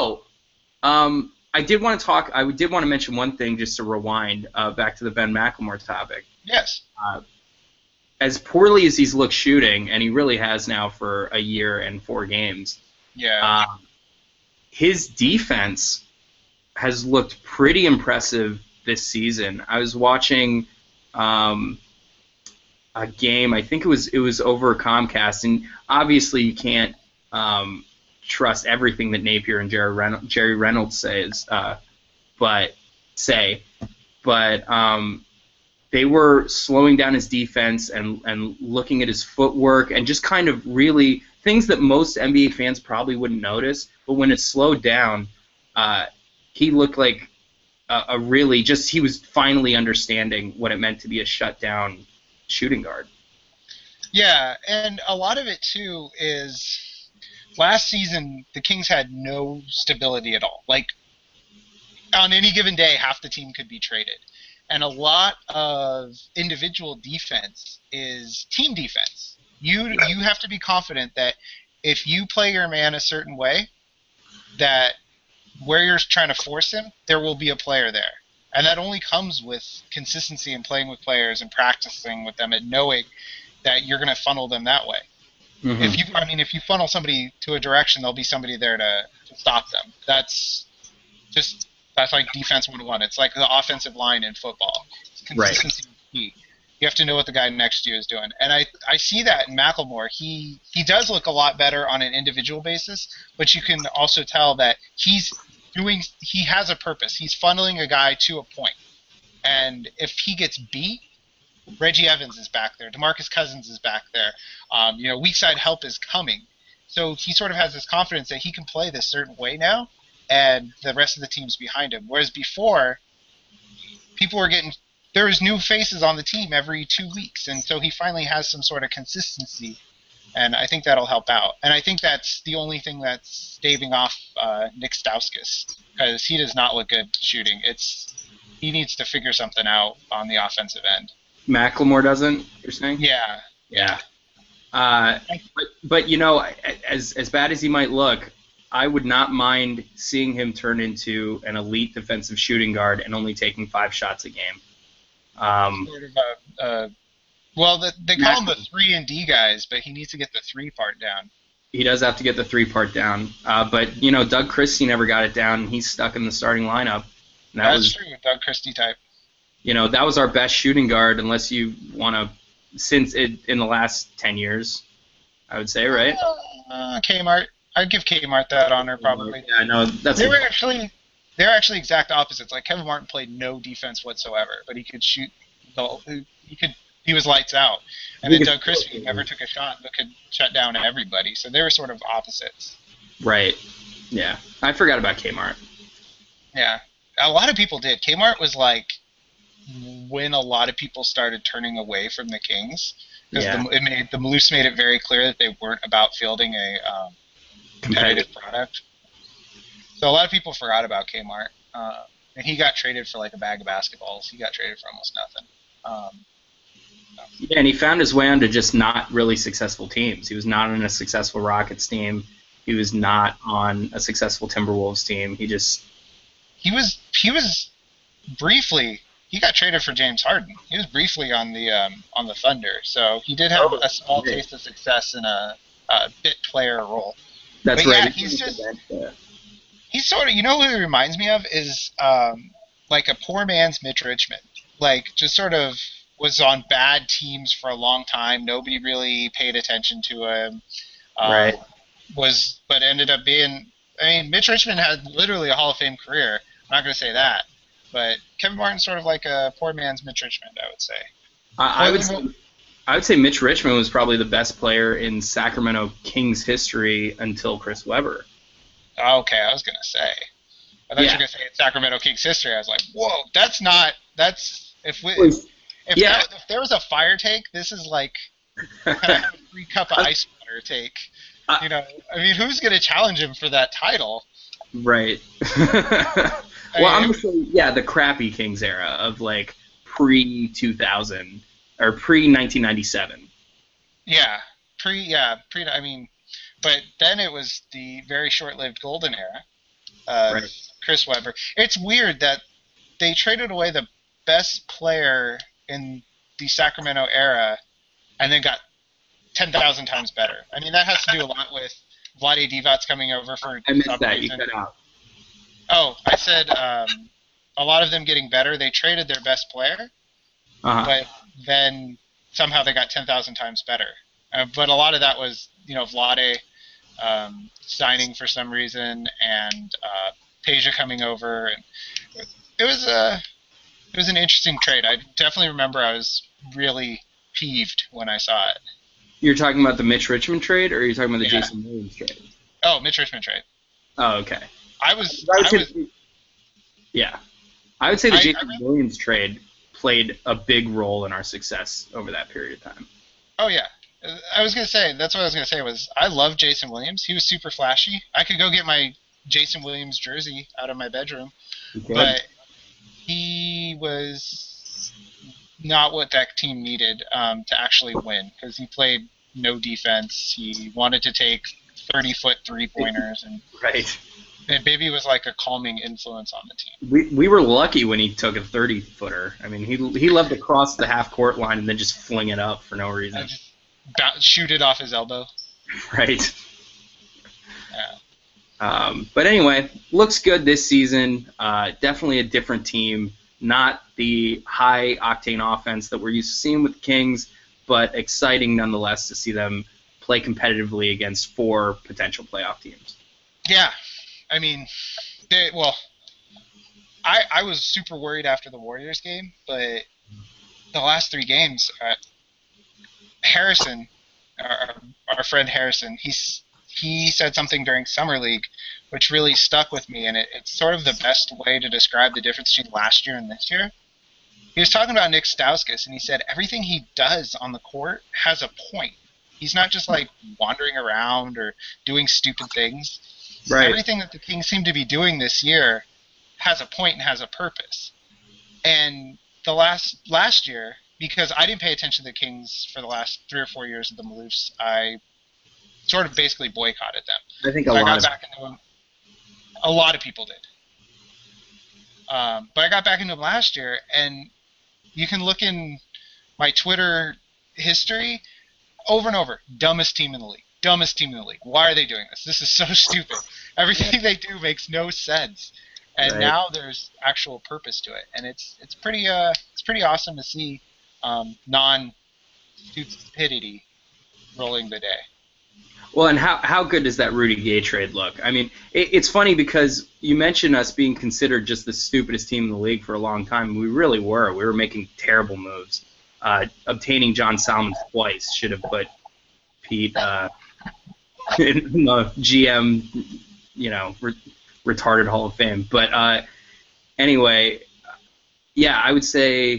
I did want to mention one thing just to rewind back to the Ben McLemore topic. Yes. As poorly as he's looked shooting, and he really has now for a year and 4 games. Yeah. His defense has looked pretty impressive this season. I was watching a game. I think it was over Comcast, and obviously you can't trust everything that Napier and Jerry Reynolds says, but they were slowing down his defense and looking at his footwork and just kind of really things that most NBA fans probably wouldn't notice. But when it slowed down, he looked like he was finally understanding what it meant to be a shutdown shooting guard. Yeah, and a lot of it too is last season the Kings had no stability at all. Like on any given day, half the team could be traded. And a lot of individual defense is team defense. You have to be confident that if you play your man a certain way, that where you're trying to force him, there will be a player there. And that only comes with consistency and playing with players and practicing with them and knowing that you're going to funnel them that way. Mm-hmm. If you funnel somebody to a direction, there'll be somebody there to stop them. That's like defense 101. It's like the offensive line in football. Consistency is key. You have to know what the guy next to you is doing. And I see that in McLemore. He does look a lot better on an individual basis, but you can also tell that he has a purpose. He's funneling a guy to a point. And if he gets beat, Reggie Evans is back there. DeMarcus Cousins is back there. Weak side help is coming. So he sort of has this confidence that he can play this certain way now, and the rest of the team's behind him. Whereas before, there was new faces on the team every 2 weeks, and so he finally has some sort of consistency, and I think that'll help out. And I think that's the only thing that's staving off Nick Stauskas, because he does not look good shooting. He needs to figure something out on the offensive end. McLemore doesn't, you're saying? Yeah. But as bad as he might look, I would not mind seeing him turn into an elite defensive shooting guard and only taking 5 shots a game. They call him the 3 and D guys, but he needs to get the 3 part down. He does have to get the 3 part down. But Doug Christie never got it down, and he's stuck in the starting lineup. And That's true, Doug Christie type. That was our best shooting guard, unless you want to, in the last 10 years, I would say, right? Kmart. I'd give Kmart that honor, probably. Yeah, no, they're actually exact opposites. Like Kevin Martin played no defense whatsoever, but he could shoot. He was lights out. And then Doug Christie never took a shot, but could shut down everybody. So they were sort of opposites. Right. Yeah. I forgot about Kmart. Yeah. A lot of people did. Kmart was like when a lot of people started turning away from the Kings, because the Moose made it very clear that they weren't about fielding a competitive product. So a lot of people forgot about Kmart, and he got traded for like a bag of basketballs. He got traded for almost nothing. Yeah, and he found his way onto just not really successful teams. He was not on a successful Rockets team. He was not on a successful Timberwolves team. He was briefly. He got traded for James Harden. He was briefly on the Thunder, so he did have a small taste of success in a bit player role. That's but right. Yeah, he's sort of, you know who he reminds me of is like a poor man's Mitch Richmond. Like, just sort of was on bad teams for a long time. Nobody really paid attention to him. Right. But ended up being. I mean, Mitch Richmond had literally a Hall of Fame career. I'm not going to say that, but Kevin Martin's sort of like a poor man's Mitch Richmond, I would say. I would say Mitch Richmond was probably the best player in Sacramento Kings history until Chris Webber. Okay, I was going to say. I thought you were going to say it's Sacramento Kings history. I was like, whoa, if there was a fire take, this is like kind of a free cup of ice water take. You know, I mean, who's going to challenge him for that title? Right. Well, I'm going to say, the crappy Kings era of like pre-2000 or pre-1997. Yeah, I mean, but then it was the very short-lived golden era of Right. Chris Webber. It's weird that they traded away the best player in the Sacramento era and then got 10,000 times better. I mean, that has to do a lot with Vlade Divac coming over for I missed some that. reason. You cut out. Oh, I said a lot of them getting better. They traded their best player, but then somehow they got 10,000 times better. But a lot of that was, Vlade signing for some reason and Peja coming over. And it was an interesting trade. I definitely remember I was really peeved when I saw it. You're talking about the Mitch Richmond trade, or are you talking about the Jason Williams trade? Oh, Mitch Richmond trade. Oh, okay. I would say the Jason Williams trade played a big role in our success over that period of time. Oh, yeah. That's what I was going to say was I love Jason Williams. He was super flashy. I could go get my Jason Williams jersey out of my bedroom. Okay. But he was not what that team needed to actually win because he played no defense. He wanted to take 30-foot three-pointers. And Bibby was like a calming influence on the team. We were lucky when he took a 30-footer. I mean, he loved to cross the half-court line and then just fling it up for no reason. And just shoot it off his elbow. Right. Yeah. But anyway, looks good this season. Definitely a different team. Not the high-octane offense that we're used to seeing with the Kings, but exciting nonetheless to see them play competitively against 4 potential playoff teams. Yeah. I mean, I was super worried after the Warriors game, but the last 3 games, Harrison, our friend Harrison, he said something during Summer League which really stuck with me, and it's sort of the best way to describe the difference between last year and this year. He was talking about Nick Stauskas, and he said everything he does on the court has a point. He's not just like wandering around or doing stupid things. Right. Everything that the Kings seem to be doing this year has a point and has a purpose. And the last year, because I didn't pay attention to the Kings for the last 3 or 4 years of the Maloofs, I sort of basically boycotted them. I think a lot of people did. But I got back into them last year, and you can look in my Twitter history over and over. Dumbest team in the league. Dumbest team in the league. Why are they doing this? This is so stupid. Everything they do makes no sense. And now there's actual purpose to it, and it's pretty awesome to see non-stupidity rolling the day. Well, and how good does that Rudy Gay trade look? I mean, it's funny because you mentioned us being considered just the stupidest team in the league for a long time. We really were. We were making terrible moves. Obtaining John Salmons twice should have put Pete in the GM, retarded Hall of Fame. But anyway, I would say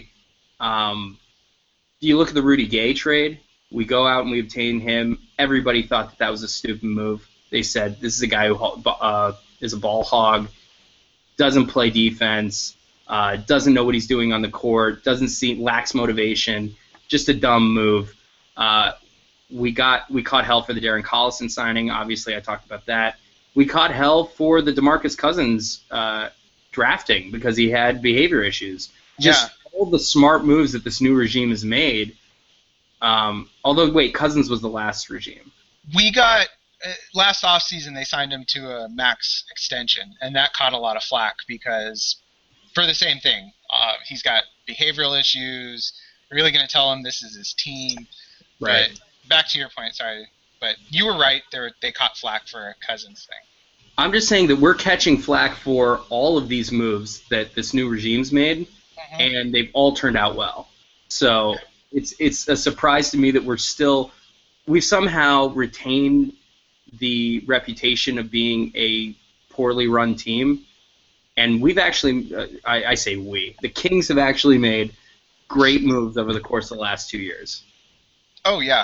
you look at the Rudy Gay trade. We go out and we obtain him. Everybody thought that was a stupid move. They said this is a guy who is a ball hog, doesn't play defense, doesn't know what he's doing on the court, lacks motivation, just a dumb move. we caught hell for the Darren Collison signing. Obviously, I talked about that. We caught hell for the DeMarcus Cousins drafting because he had behavior issues. Just all the smart moves that this new regime has made. Although, wait, Cousins was the last regime. We got last offseason they signed him to a max extension, and that caught a lot of flack because for the same thing. He's got behavioral issues. We're really going to tell him this is his team. Right. But back to your point, sorry. But you were right. They caught flack for a Cousins thing. I'm just saying that we're catching flack for all of these moves that this new regime's made, and they've all turned out well. So it's a surprise to me that we've somehow retained the reputation of being a poorly run team. And we've actually, I say we, the Kings have actually made great moves over the course of the last 2 years. Oh, yeah.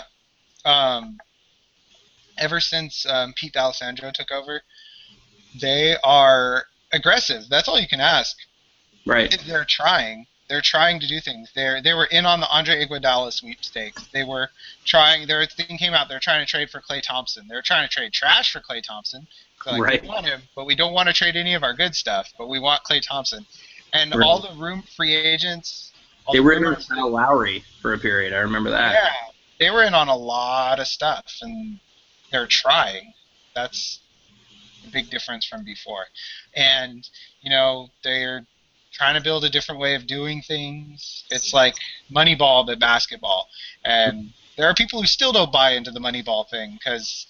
Ever since Pete D'Alessandro took over, they are aggressive. That's all you can ask. Right. They're trying. They're trying to do things. They were in on the Andre Iguodala sweepstakes. They were trying. Their thing came out. They're trying to trade for Klay Thompson. They're trying to trade trash for Klay Thompson. Right. We want him, but we don't want to trade any of our good stuff. But we want Klay Thompson. And all the free agents. They were in on Kyle Lowry for a period. I remember that. Yeah, they were in on a lot of stuff, and they're trying. That's a big difference from before. And they're trying to build a different way of doing things. It's like Moneyball but basketball. And there are people who still don't buy into the Moneyball thing because,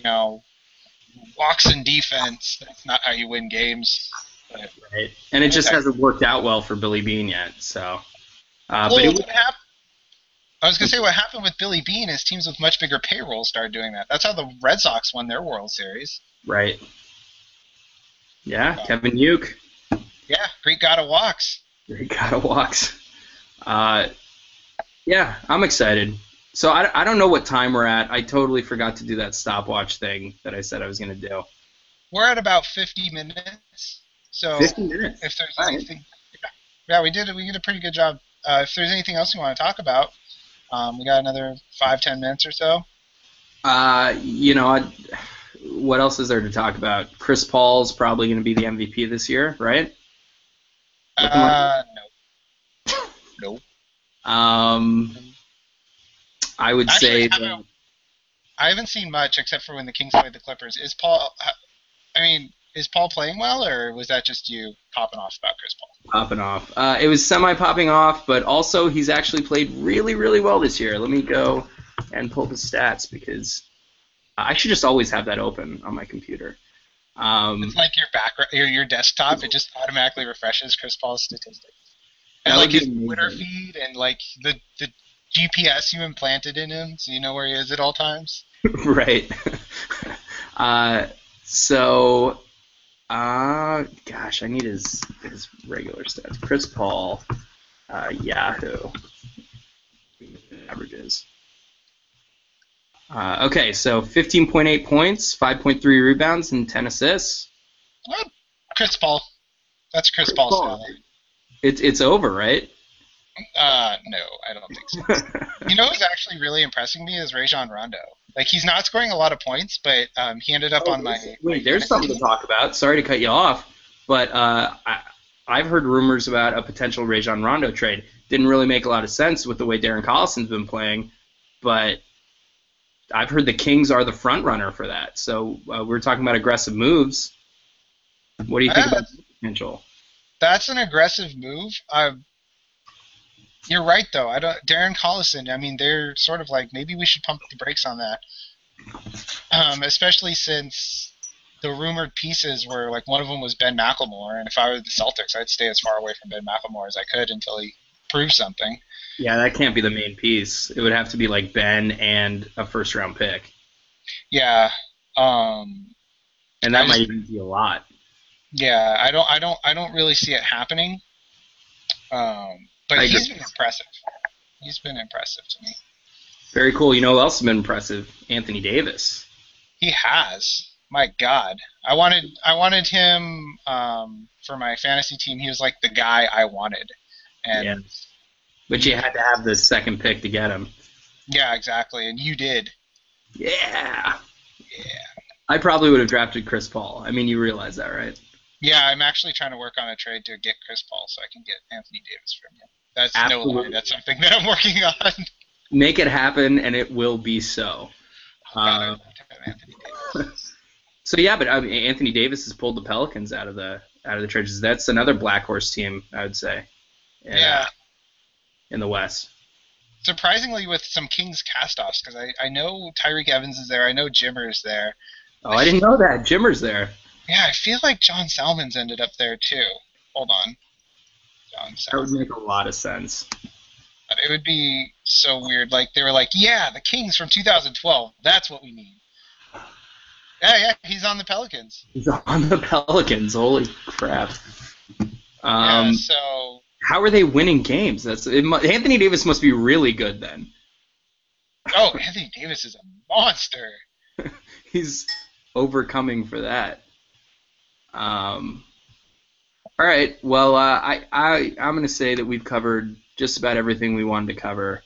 walks in defense, that's not how you win games. But, right. And it just hasn't worked out well for Billy Bean yet. So, I was going to say what happened with Billy Bean is teams with much bigger payrolls started doing that. That's how the Red Sox won their World Series. Right. Yeah, Kevin Uke. Yeah, Greek God of Walks. Greek God of Walks. Yeah, I'm excited. So I don't know what time we're at. I totally forgot to do that stopwatch thing that I said I was going to do. We're at about 50 minutes. So 50 minutes. If there's anything, yeah, we did a pretty good job. If there's anything else you want to talk about, we got another 5-10 minutes or so. What else is there to talk about? Chris Paul's probably going to be the MVP this year, right? No. I would say that I haven't seen much except for when the Kings played the Clippers. Is Paul playing well, or was that just you popping off about Chris Paul? Popping off. It was semi-popping off, but also he's actually played really, really well this year. Let me go and pull the stats because I should just always have that open on my computer. It's like your background, your desktop. It just automatically refreshes Chris Paul's statistics. And That would like be his amazing. Twitter feed and like the GPS you implanted in him, so you know where he is at all times. Right. Gosh, I need his regular stats. Chris Paul, Yahoo averages. Okay, so 15.8 points, 5.3 rebounds, and 10 assists. Well, Chris Paul. That's Chris Paul's style. It's over, right? No, I don't think so. Who's actually really impressing me is Rajon Rondo. Like, he's not scoring a lot of points, but he ended up on my... Wait, there's something to talk about. Sorry to cut you off, but I've heard rumors about a potential Rajon Rondo trade. Didn't really make a lot of sense with the way Darren Collison's been playing, but I've heard the Kings are the front runner for that. So we're talking about aggressive moves. What do you think about the potential? That's an aggressive move. You're right, though. Darren Collison, they're sort of like, maybe we should pump the brakes on that. Especially since the rumored pieces were, like, one of them was Ben McLemore, and if I were the Celtics, I'd stay as far away from Ben McLemore as I could until he proved something. Yeah, that can't be the main piece. It would have to be, like, Ben and a first-round pick. Yeah. And that might even be a lot. Yeah, I don't really see it happening. But he's been impressive. He's been impressive to me. Very cool. You know who else has been impressive? Anthony Davis. He has. My God, I wanted him for my fantasy team. He was like the guy I wanted, and yeah. But you had to have the second pick to get him. Yeah, exactly, and you did. Yeah. Yeah. I probably would have drafted Chris Paul. I mean, you realize that, right? Yeah, I'm actually trying to work on a trade to get Chris Paul so I can get Anthony Davis from you. That's no lie. Absolutely. That's something that I'm working on. Make it happen, and it will be so. Oh, God, I'd love to have Anthony Davis. So yeah, but I mean, Anthony Davis has pulled the Pelicans out of the trenches. That's another black horse team, I would say. Yeah. In the West. Surprisingly, with some Kings castoffs, because I know Tyreek Evans is there. I know Jimmer is there. Oh, I didn't know that. Jimmer's there. Yeah, I feel like John Salmon's ended up there too. Hold on. John That Salmon. would make a lot of sense. It would be so weird. Like, they were like, yeah, the Kings from 2012. That's what we need. Yeah, he's on the Pelicans. He's on the Pelicans. Holy crap. Yeah, so... How are they winning games? Anthony Davis must be really good then. Oh, Anthony Davis is a monster. He's overcoming for that. All right. Well, I'm going to say that we've covered just about everything we wanted to cover.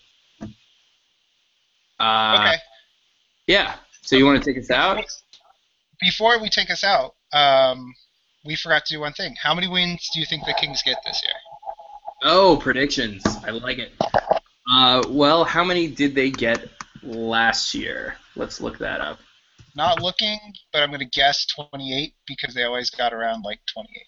Okay. Yeah. So you want to take us out? Before we take us out, we forgot to do one thing. How many wins do you think the Kings get this year? Oh, predictions. I like it. Well, how many did they get last year? Let's look that up. Not looking, but I'm going to guess 28 because they always got around like 28.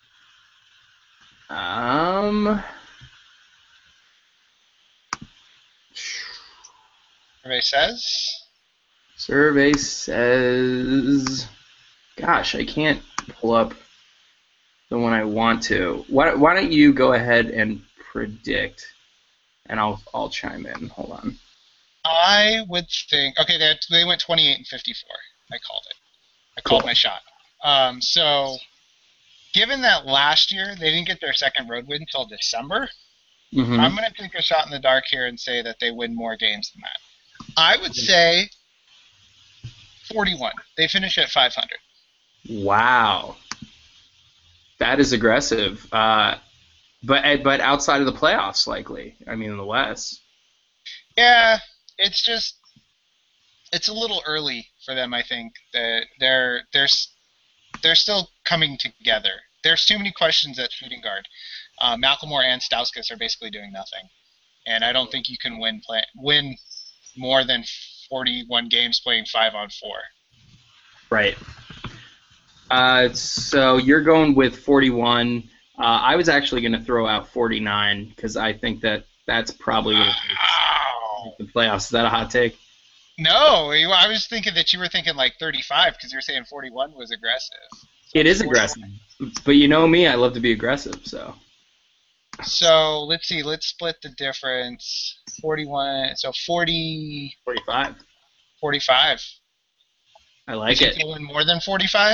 Survey says, gosh, I can't pull up the one I want to. Why don't you go ahead and predict, and I'll chime in. Hold on. I would think. Okay, they went 28 and 54. I called it. I called my shot. So, given that last year they didn't get their second road win until December, I'm going to take a shot in the dark here and say that they win more games than that. I would say 41. They finish at 500. Wow. That is aggressive. But outside of the playoffs, likely. I mean, in the West. Yeah, it's a little early for them. I think that they're still coming together. There's too many questions at shooting guard. Macklemore and Stauskas are basically doing nothing, and I don't think you can win more than 41 games playing 5-on-4. Right. So you're going with 41. I was actually going to throw out 49 because I think that's probably what it takes to make the playoffs. Is that a hot take? No, I was thinking that you were thinking like 35 because you're saying 41 was aggressive. It is aggressive, but you know me, I love to be aggressive. So let's see. Let's split the difference. 41. So 40. 45. 45. I like it. You win more than 45?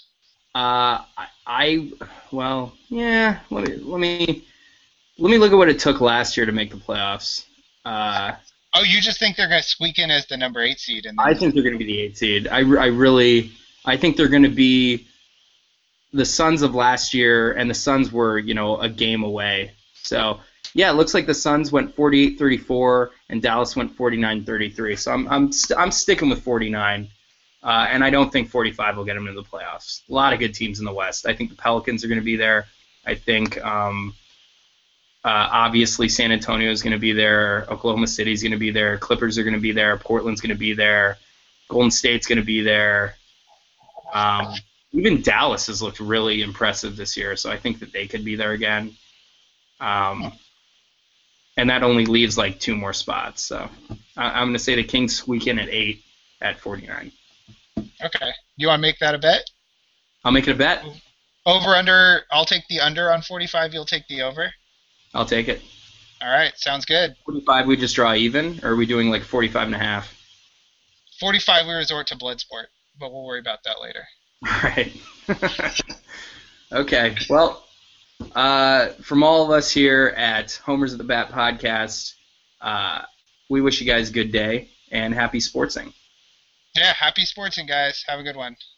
Well, yeah. Let me look at what it took last year to make the playoffs. Oh, you just think they're going to squeak in as the number 8 seed? I think they're going to be the 8 seed. I think they're going to be the Suns of last year, and the Suns were, a game away. So, yeah, it looks like the Suns went 48-34, and Dallas went 49-33. So I'm sticking with 49. And I don't think 45 will get them into the playoffs. A lot of good teams in the West. I think the Pelicans are going to be there. I think obviously San Antonio is going to be there. Oklahoma City is going to be there. Clippers are going to be there. Portland's going to be there. Golden State's going to be there. Even Dallas has looked really impressive this year, so I think that they could be there again. And that only leaves like 2 more spots. So I'm going to say the Kings squeak in at 8 at 49. Okay. You want to make that a bet? I'll make it a bet. Over, under. I'll take the under on 45. You'll take the over? I'll take it. All right. Sounds good. 45 we just draw even, or are we doing like 45.5? 45 we resort to Bloodsport, but we'll worry about that later. All right. Okay. Well, from all of us here at Homers of the Bat podcast, we wish you guys a good day and happy sportsing. Yeah, happy sportsing, guys. Have a good one.